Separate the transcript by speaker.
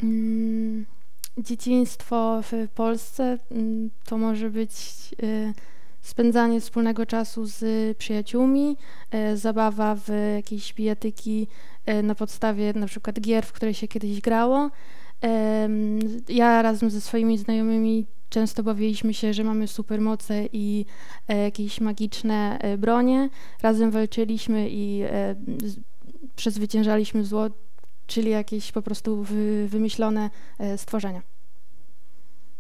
Speaker 1: Mm, Dzieciństwo w Polsce to może być spędzanie wspólnego czasu z przyjaciółmi, zabawa w jakieś bijatyki na podstawie na przykład gier, w które się kiedyś grało. Ja razem ze swoimi znajomymi często bawiliśmy się, że mamy supermoce i jakieś magiczne bronie. Razem walczyliśmy i przezwyciężaliśmy zło, czyli jakieś po prostu wymyślone stworzenia.